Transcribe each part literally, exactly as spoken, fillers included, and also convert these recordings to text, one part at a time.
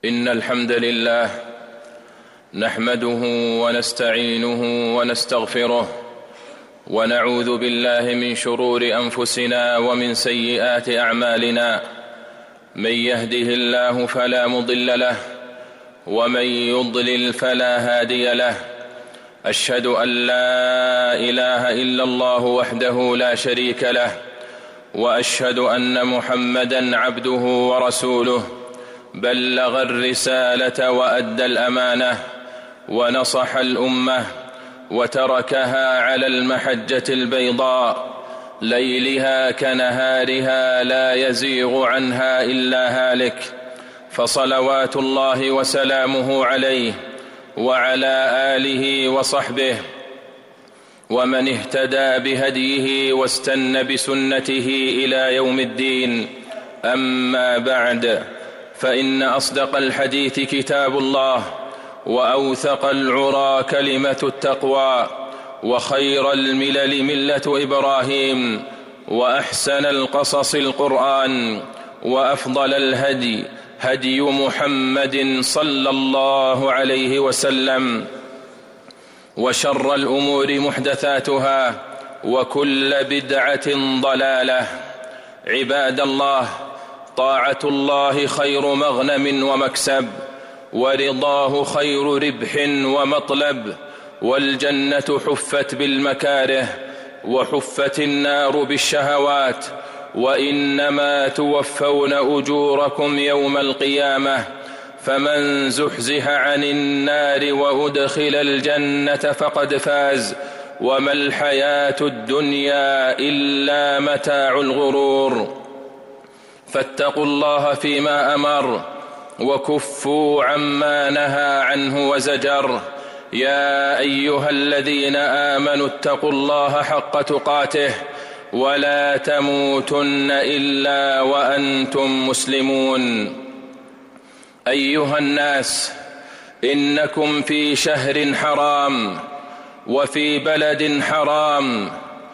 إن الحمد لله نحمده ونستعينه ونستغفره ونعوذ بالله من شرور أنفسنا ومن سيئات أعمالنا. من يهده الله فلا مضل له ومن يضلل فلا هادي له. أشهد أن لا إله إلا الله وحده لا شريك له، وأشهد أن محمدًا عبده ورسوله، بلغ الرسالة وأدى الأمانة ونصح الأمة وتركها على المحجة البيضاء ليلها كنهارها لا يزيغ عنها إلا هالك، فصلوات الله وسلامه عليه وعلى آله وصحبه ومن اهتدى بهديه واستنى بسنته إلى يوم الدين. أما بعد، فإن أصدق الحديث كتاب الله، وأوثق العرى كلمة التقوى، وخير الملل ملة إبراهيم، وأحسن القصص القرآن، وأفضل الهدي هدي محمد صلى الله عليه وسلم، وشر الأمور محدثاتها، وكل بدعة ضلالة. عباد الله، طاعة الله خير مغنم ومكسب، ورضاه خير ربح ومطلب، والجنة حفت بالمكاره، وحفت النار بالشهوات، وإنما توفون أجوركم يوم القيامة، فمن زحزح عن النار وأدخل الجنة فقد فاز، وما الحياة الدنيا إلا متاع الغرور. فاتقوا الله فيما أمر، وكفوا عما نهى عنه وزجر. يا أيها الذين آمنوا اتقوا الله حق تقاته، ولا تموتن إلا وأنتم مسلمون. أيها الناس، إنكم في شهر حرام، وفي بلد حرام،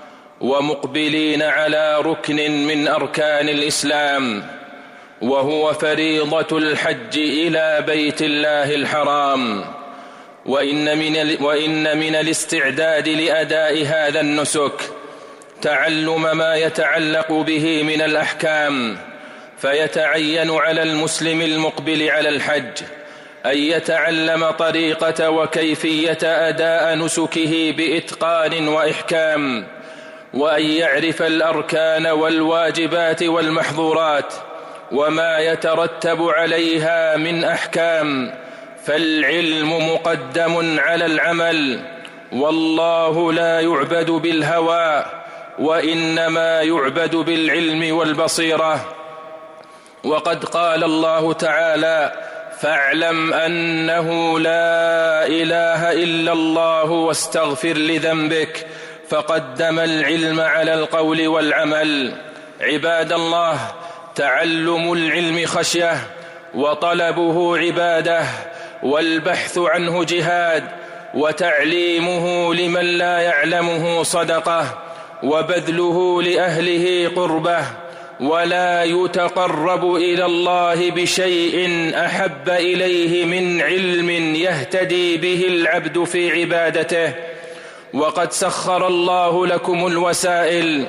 ومقبلين على ركن من أركان الإسلام، وهو فريضة الحج إلى بيت الله الحرام. وإن من, وإن من الاستعداد لأداء هذا النسك تعلم ما يتعلق به من الأحكام، فيتعين على المسلم المقبل على الحج أن يتعلم طريقة وكيفية أداء نسكه بإتقان وإحكام، وأن يعرف الأركان والواجبات والمحظورات وما يترتب عليها من أحكام، فالعلم مقدم على العمل، والله لا يعبد بالهوى، وإنما يعبد بالعلم والبصيرة. وقد قال الله تعالى: فاعلم أنه لا إله إلا الله واستغفر لذنبك، فقدم العلم على القول والعمل. عباد الله، تعلم العلم خشية، وطلبه عبادة، والبحث عنه جهاد، وتعليمه لمن لا يعلمه صدقة، وبذله لأهله قربة. ولا يتقرب إلى الله بشيء أحب إليه من علم يهتدي به العبد في عبادته. وقد سخر الله لكم الوسائل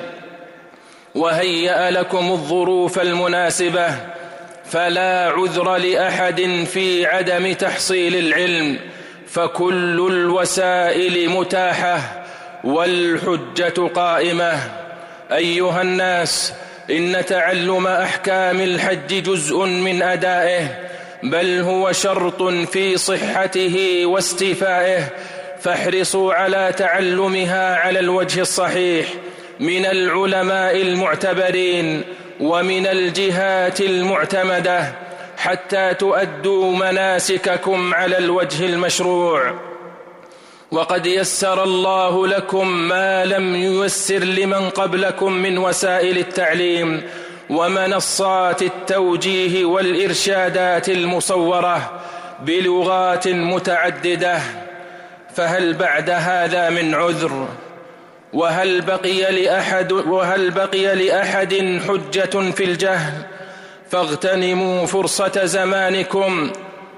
وهيأ لكم الظروف المناسبة، فلا عذر لأحد في عدم تحصيل العلم، فكل الوسائل متاحة والحجة قائمة. أيها الناس، إن تعلم أحكام الحج جزء من أدائه، بل هو شرط في صحته واستيفائه، فاحرصوا على تعلمها على الوجه الصحيح من العلماء المعتبرين ومن الجهات المعتمدة، حتى تؤدوا مناسككم على الوجه المشروع. وقد يسر الله لكم ما لم ييسر لمن قبلكم من وسائل التعليم ومنصات التوجيه والإرشادات المصورة بلغات متعددة، فهل بعد هذا من عذر؟ وهل بقي لأحد, وهل بقي لأحد حجة في الجهل؟ فاغتنموا فرصة زمانكم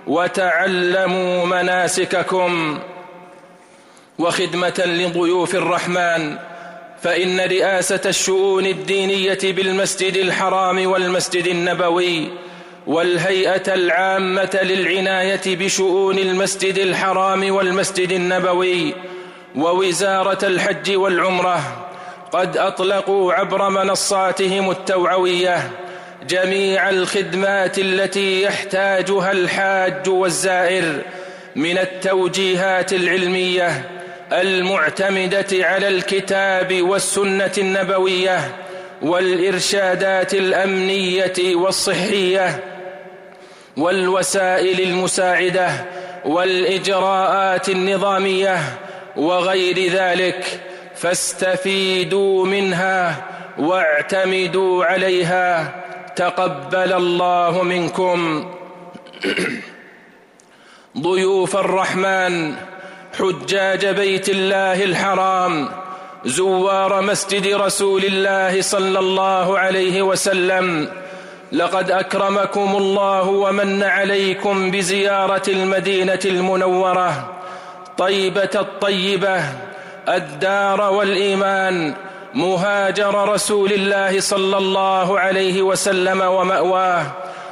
وتعلموا مناسككم. وخدمة لضيوف الرحمن، فإن رئاسة الشؤون الدينية بالمسجد الحرام والمسجد النبوي والهيئة العامة للعناية بشؤون المسجد الحرام والمسجد النبوي ووزارة الحج والعمرة قد أطلقوا عبر منصاتهم التوعوية جميع الخدمات التي يحتاجها الحاج والزائر من التوجيهات العلمية المعتمدة على الكتاب والسنة النبوية والإرشادات الأمنية والصحية والوسائل المساعدة والإجراءات النظامية وغير ذلك، فاستفيدوا منها واعتمدوا عليها. تقبل الله منكم. ضيوف الرحمن، حجاج بيت الله الحرام، زوار مسجد رسول الله صلى الله عليه وسلم، لقد أكرمكم الله ومن عليكم بزيارة المدينة المنورة طيبة الطيبة، الدار والإيمان، مهاجر رسول الله صلى الله عليه وسلم ومأواه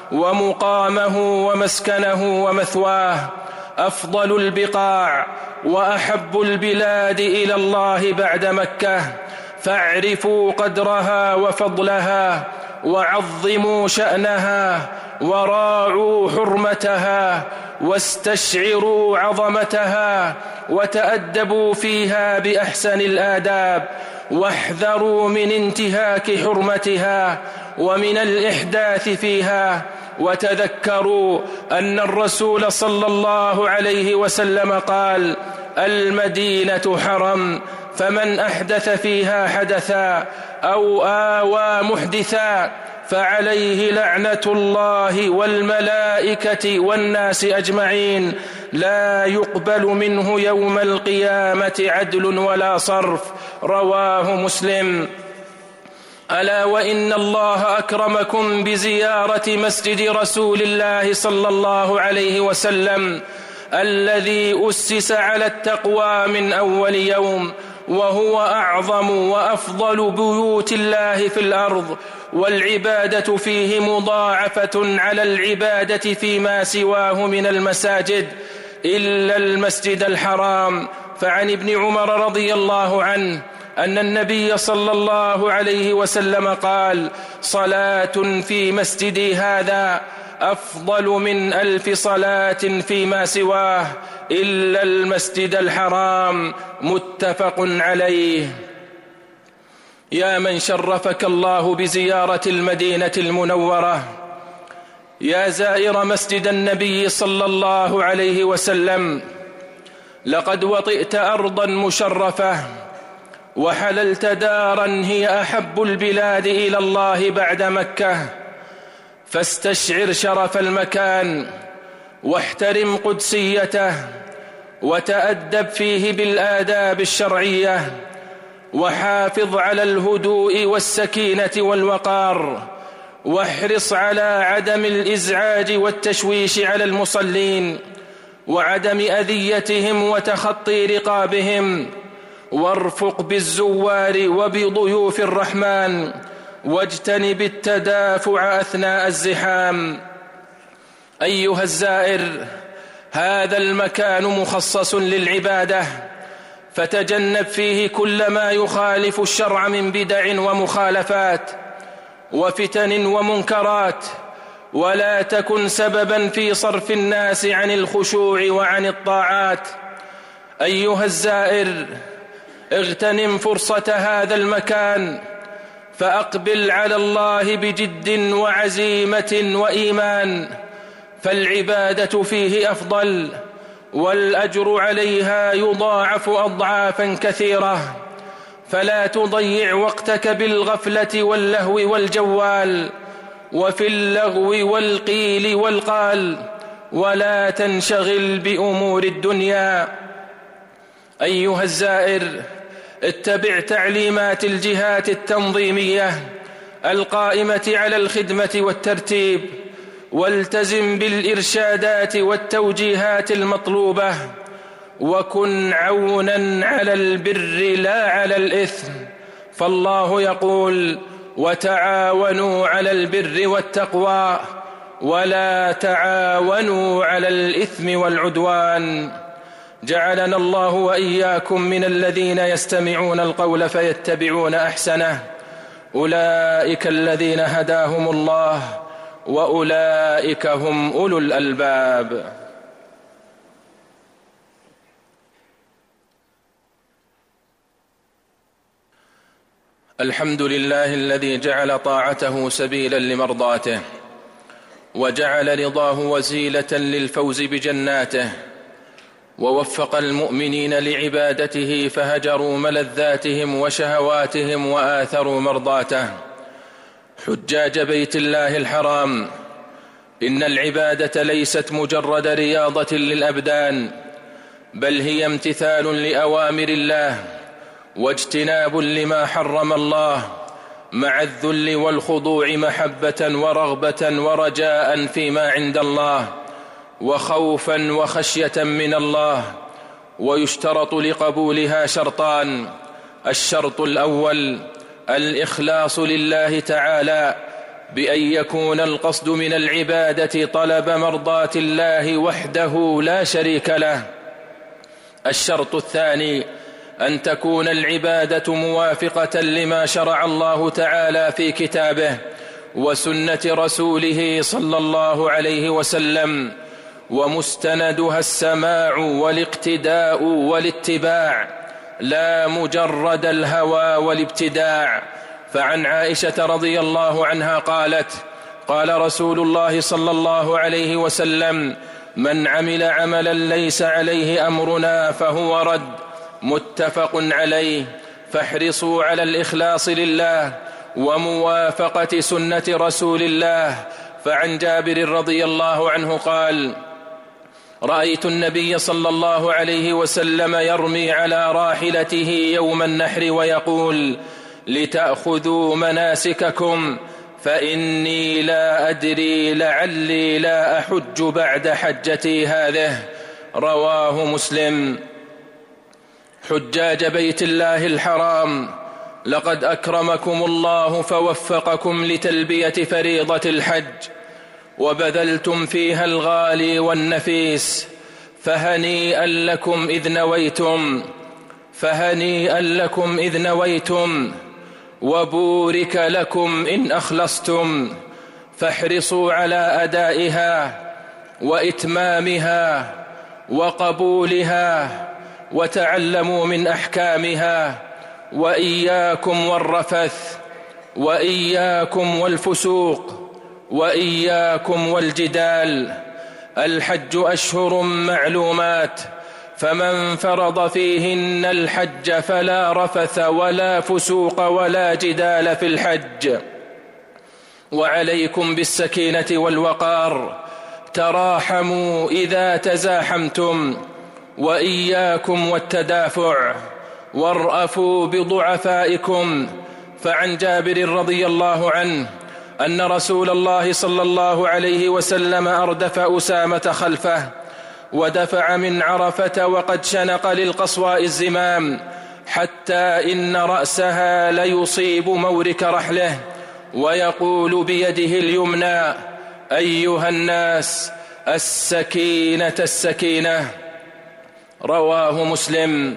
ومقامه ومسكنه ومثواه، أفضل البقاع وأحب البلاد إلى الله بعد مكة، فاعرفوا قدرها وفضلها وعظموا شأنها وراعوا حرمتها واستشعروا عظمتها وتأدبوا فيها بأحسن الآداب، واحذروا من انتهاك حرمتها ومن الإحداث فيها، وتذكروا أن الرسول صلى الله عليه وسلم قال: المدينة حرم، فمن أحدث فيها حدثا أو آوى محدثا فعليه لعنة الله والملائكة والناس أجمعين، لا يقبل منه يوم القيامة عدل ولا صرف. رواه مسلم. ألا وإن الله أكرمكم بزيارة مسجد رسول الله صلى الله عليه وسلم الذي أسس على التقوى من أول يوم، وهو أعظم وأفضل بيوت الله في الأرض، والعبادة فيه مضاعفة على العبادة فيما سواه من المساجد إلا المسجد الحرام. فعن ابن عمر رضي الله عنه أن النبي صلى الله عليه وسلم قال: صلاة في مسجدي هذا أفضل من ألف صلاة فيما سواه إلا المسجد الحرام. متفق عليه. يا من شرفك الله بزيارة المدينة المنورة، يا زائر مسجد النبي صلى الله عليه وسلم، لقد وطئت أرضا مشرفة وحللت دارا هي أحب البلاد إلى الله بعد مكة، فاستشعر شرف المكان واحترم قدسيته وتأدب فيه بالآداب الشرعية، وحافظ على الهدوء والسكينة والوقار، واحرص على عدم الإزعاج والتشويش على المصلين وعدم أذيتهم وتخطي رقابهم، وارفق بالزوار وبضيوف الرحمن، واجتنب التدافع أثناء الزحام. أيها الزائر، هذا المكان مخصص للعبادة، فتجنب فيه كل ما يخالف الشرع من بدع ومخالفات وفتن ومنكرات، ولا تكن سببا في صرف الناس عن الخشوع وعن الطاعات. أيها الزائر، اغتنم فرصة هذا المكان، فأقبل على الله بجد وعزيمة وإيمان، فالعبادة فيه أفضل، والأجر عليها يضاعف أضعافا كثيرة، فلا تضيع وقتك بالغفلة واللهو والجوال وفي اللغو والقيل والقال، ولا تنشغل بأمور الدنيا. أيها الزائر، اتبع تعليمات الجهات التنظيمية القائمة على الخدمة والترتيب، والتزم بالإرشادات والتوجيهات المطلوبة، وكن عونا على البر لا على الإثم، فالله يقول: وتعاونوا على البر والتقوى ولا تعاونوا على الإثم والعدوان. جعلنا الله وإياكم من الذين يستمعون القول فيتبعون أحسنه، أولئك الذين هداهم الله وأولئك هم أولو الألباب. الحمد لله الذي جعل طاعته سبيلا لمرضاته، وجعل رضاه وسيلة للفوز بجناته، ووفق المؤمنين لعبادته فهجروا ملذاتهم وشهواتهم وآثروا مرضاته. حجاج بيت الله الحرام، إن العبادة ليست مجرد رياضة للأبدان، بل هي امتثال لأوامر الله واجتناب لما حرم الله، مع الذل والخضوع محبة ورغبة ورجاء فيما عند الله، وخوفا وخشية من الله. ويشترط لقبولها شرطان: الشرط الأول الإخلاص لله تعالى، بأن يكون القصد من العبادة طلب مرضاة الله وحده لا شريك له. الشرط الثاني أن تكون العبادة موافقة لما شرع الله تعالى في كتابه وسنة رسوله صلى الله عليه وسلم، ومستندها السماع والاقتداء والاتباع، لا مجرد الهوى والابتداع. فعن عائشة رضي الله عنها قالت: قال رسول الله صلى الله عليه وسلم: من عمل عملا ليس عليه أمرنا فهو رد، متفق عليه. فاحرصوا على الإخلاص لله وموافقة سنة رسول الله. فعن جابر رضي الله عنه قال: رأيت النبي صلى الله عليه وسلم يرمي على راحلته يوم النحر ويقول: لتأخذوا مناسككم فإني لا أدري لعلي لا أحج بعد حجتي هذه. رواه مسلم. حجاج بيت الله الحرام، لقد أكرمكم الله فوفقكم لتلبية فريضة الحج، وبذلتم فيها الغالي والنفيس، فهنيئا لكم إذ نويتم فهنيئا لكم إذ نويتم وبورك لكم إن أخلصتم. فاحرصوا على أدائها وإتمامها وقبولها، وتعلموا من أحكامها، وإياكم والرفث، وإياكم والفسوق، وإياكم والجدال. الحج أشهر معلومات، فمن فرض فيهن الحج فلا رفث ولا فسوق ولا جدال في الحج. وعليكم بالسكينة والوقار، تراحموا إذا تزاحمتم، وإياكم والتدافع، وارأفوا بضعفائكم. فعن جابر رضي الله عنه أن رسول الله صلى الله عليه وسلم أردف أسامة خلفه، ودفع من عرفة وقد شنق للقصواء الزمام، حتى إن رأسها ليصيب مورك رحله، ويقول بيده اليمنى: أيها الناس، السكينة السكينة. رواه مسلم.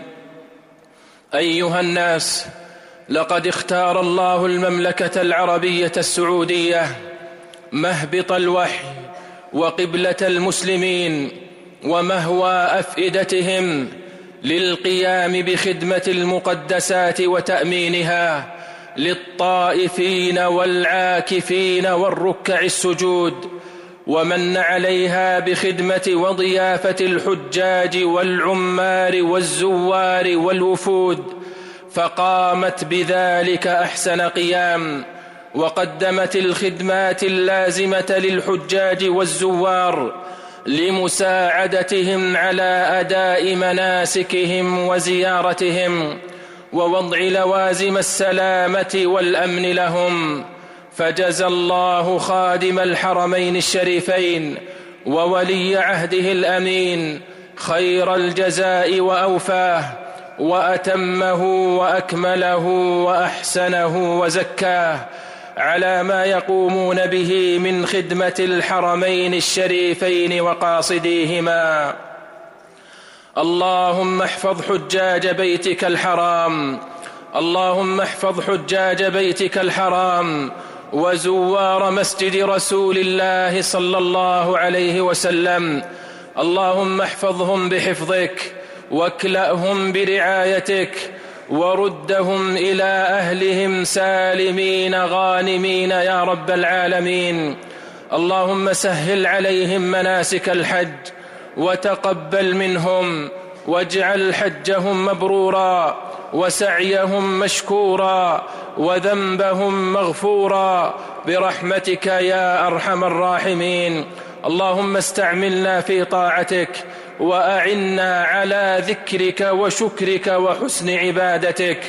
أيها الناس، لقد اختار الله المملكة العربية السعودية مهبط الوحي وقبلة المسلمين ومهوى أفئدتهم للقيام بخدمة المقدسات وتأمينها للطائفين والعاكفين والركع السجود، ومن عليها بخدمة وضيافة الحجاج والعمار والزوار والوفود، فقامت بذلك أحسن قيام، وقدمت الخدمات اللازمة للحجاج والزوار لمساعدتهم على أداء مناسكهم وزيارتهم، ووضع لوازم السلامة والأمن لهم. فجزى الله خادم الحرمين الشريفين وولي عهده الأمين خير الجزاء وأوفاه، وأتمه وأكمله وأحسنه وزكاه على ما يقومون به من خدمة الحرمين الشريفين وقاصديهما. اللهم احفظ حجاج بيتك الحرام، اللهم احفظ حجاج بيتك الحرام وزوار مسجد رسول الله صلى الله عليه وسلم. اللهم احفظهم بحفظك واكلأهم برعايتك وردهم إلى أهلهم سالمين غانمين يا رب العالمين. اللهم سهل عليهم مناسك الحج وتقبل منهم، واجعل حجهم مبرورا وسعيهم مشكورا وذنبهم مغفورا برحمتك يا أرحم الراحمين. اللهم استعملنا في طاعتك وأعنا على ذكرك وشكرك وحسن عبادتك.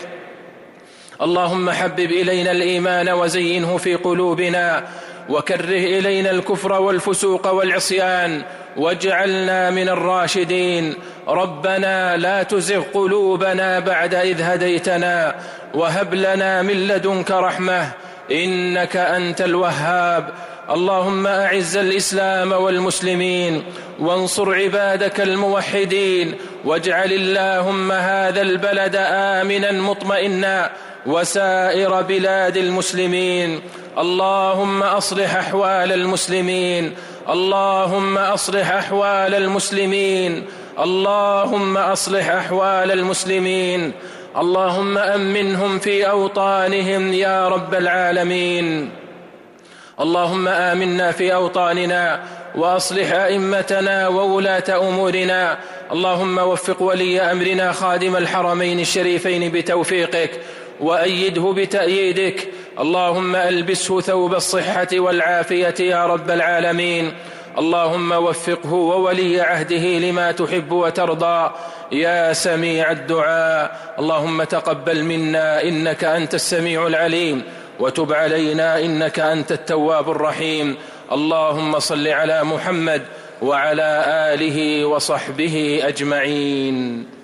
اللهم حبب إلينا الإيمان وزينه في قلوبنا، وكره إلينا الكفر والفسوق والعصيان واجعلنا من الراشدين. ربنا لا تزغ قلوبنا بعد إذ هديتنا وهب لنا من لدنك رحمة إنك أنت الوهاب. اللهم أعز الإسلام والمسلمين وانصر عبادك الموحدين، واجعل اللهم هذا البلد آمنا مطمئنا وسائر بلاد المسلمين. اللهم أصلح أحوال المسلمين، اللهم أصلح أحوال المسلمين، اللهم أصلح أحوال المسلمين. اللهم أمنهم في أوطانهم يا رب العالمين. اللهم آمنا في أوطاننا وأصلح أئمتنا وولاة أمورنا. اللهم وفق ولي أمرنا خادم الحرمين الشريفين بتوفيقك وأيده بتأييدك. اللهم ألبسه ثوب الصحة والعافية يا رب العالمين. اللهم وفقه وولي عهده لما تحب وترضى يا سميع الدعاء. اللهم تقبل منا إنك أنت السميع العليم، وتب علينا إنك أنت التواب الرحيم. اللهم صل على محمد وعلى آله وصحبه أجمعين.